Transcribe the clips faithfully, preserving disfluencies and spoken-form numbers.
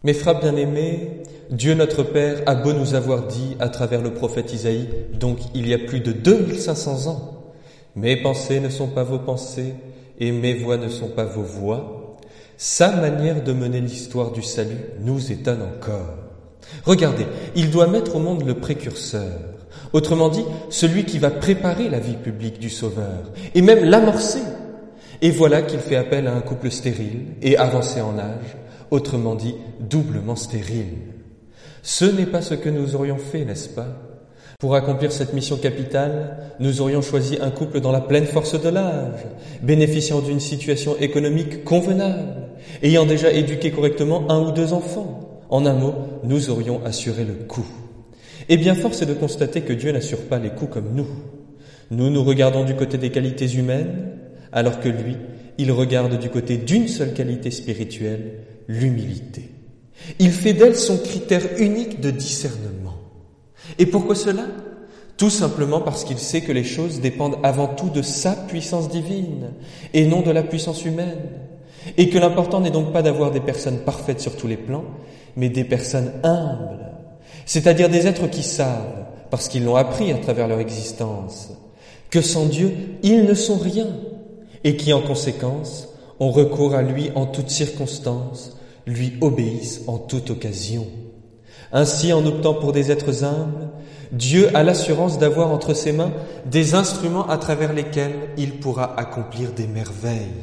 Mes frères bien-aimés, Dieu notre Père a beau nous avoir dit à travers le prophète Isaïe, donc il y a plus de deux mille cinq cents ans, « Mes pensées ne sont pas vos pensées et mes voix ne sont pas vos voix », sa manière de mener l'histoire du salut nous étonne encore. Regardez, il doit mettre au monde le précurseur, autrement dit, celui qui va préparer la vie publique du Sauveur, et même l'amorcer. Et voilà qu'il fait appel à un couple stérile et avancé en âge, autrement dit, doublement stérile. Ce n'est pas ce que nous aurions fait, n'est-ce pas? Pour accomplir cette mission capitale, nous aurions choisi un couple dans la pleine force de l'âge, bénéficiant d'une situation économique convenable, ayant déjà éduqué correctement un ou deux enfants. En un mot, nous aurions assuré le coup. Et bien force est de constater que Dieu n'assure pas les coups comme nous. Nous nous regardons du côté des qualités humaines, alors que lui, il regarde du côté d'une seule qualité spirituelle, l'humilité. Il fait d'elle son critère unique de discernement. Et pourquoi cela? Tout simplement parce qu'il sait que les choses dépendent avant tout de sa puissance divine et non de la puissance humaine. Et que l'important n'est donc pas d'avoir des personnes parfaites sur tous les plans, mais des personnes humbles, c'est-à-dire des êtres qui savent, parce qu'ils l'ont appris à travers leur existence, que sans Dieu, ils ne sont rien, et qui en conséquence ont recours à lui en toutes circonstances, lui obéissent en toute occasion. Ainsi, en optant pour des êtres humbles, Dieu a l'assurance d'avoir entre ses mains des instruments à travers lesquels il pourra accomplir des merveilles.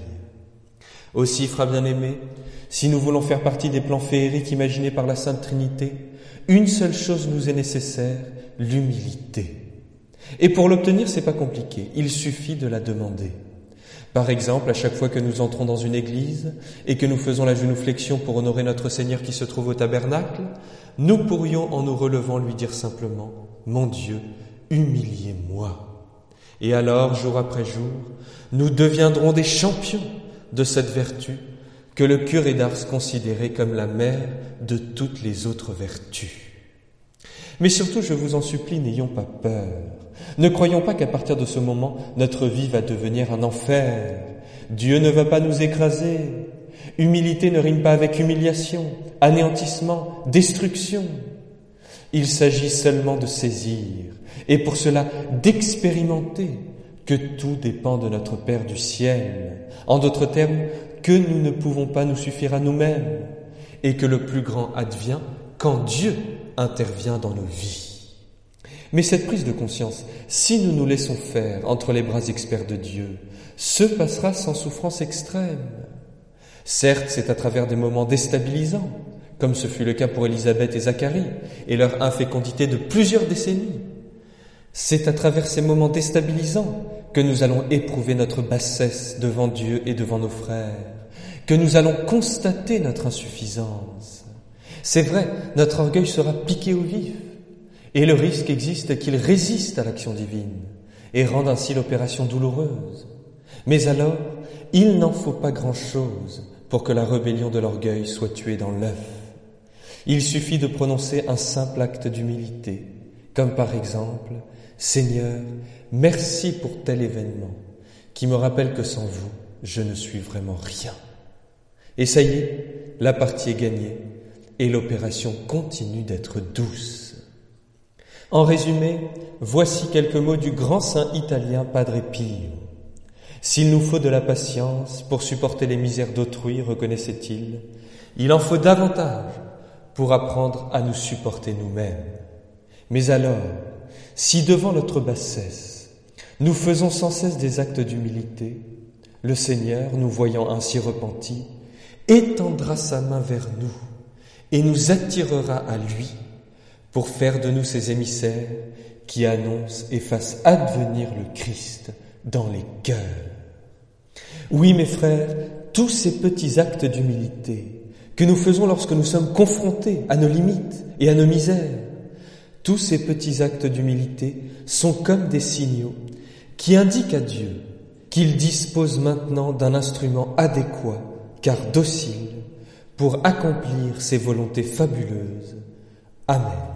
Aussi, frères bien-aimés, si nous voulons faire partie des plans féeriques imaginés par la Sainte Trinité, une seule chose nous est nécessaire, l'humilité. Et pour l'obtenir, c'est pas compliqué, il suffit de la demander. Par exemple, à chaque fois que nous entrons dans une église et que nous faisons la génuflexion pour honorer notre Seigneur qui se trouve au tabernacle, nous pourrions en nous relevant lui dire simplement « Mon Dieu, humiliez-moi ». Et alors, jour après jour, nous deviendrons des champions de cette vertu que le curé d'Ars considérait comme la mère de toutes les autres vertus. Mais surtout, je vous en supplie, n'ayons pas peur. Ne croyons pas qu'à partir de ce moment, notre vie va devenir un enfer. Dieu ne va pas nous écraser. Humilité ne rime pas avec humiliation, anéantissement, destruction. Il s'agit seulement de saisir, et pour cela d'expérimenter que tout dépend de notre Père du ciel. En d'autres termes, que nous ne pouvons pas nous suffire à nous-mêmes, et que le plus grand advient quand Dieu intervient dans nos vies. Mais cette prise de conscience, si nous nous laissons faire entre les bras experts de Dieu, se passera sans souffrance extrême. Certes, c'est à travers des moments déstabilisants, comme ce fut le cas pour Élisabeth et Zacharie, et leur infécondité de plusieurs décennies. C'est à travers ces moments déstabilisants que nous allons éprouver notre bassesse devant Dieu et devant nos frères, que nous allons constater notre insuffisance. C'est vrai, notre orgueil sera piqué au vif, et le risque existe qu'il résiste à l'action divine et rende ainsi l'opération douloureuse. Mais alors, il n'en faut pas grand-chose pour que la rébellion de l'orgueil soit tuée dans l'œuf. Il suffit de prononcer un simple acte d'humilité, comme par exemple « Seigneur, merci pour tel événement qui me rappelle que sans vous, je ne suis vraiment rien. » Et ça y est, la partie est gagnée et l'opération continue d'être douce. En résumé, voici quelques mots du grand saint italien Padre Pio. S'il nous faut de la patience pour supporter les misères d'autrui, reconnaissait-il, il en faut davantage pour apprendre à nous supporter nous-mêmes. Mais alors, si devant notre bassesse, nous faisons sans cesse des actes d'humilité, le Seigneur, nous voyant ainsi repentis, étendra sa main vers nous et nous attirera à lui pour faire de nous ses émissaires qui annoncent et fassent advenir le Christ dans les cœurs. Oui, mes frères, tous ces petits actes d'humilité que nous faisons lorsque nous sommes confrontés à nos limites et à nos misères, tous ces petits actes d'humilité sont comme des signaux qui indiquent à Dieu qu'il dispose maintenant d'un instrument adéquat, car docile, pour accomplir ses volontés fabuleuses. Amen.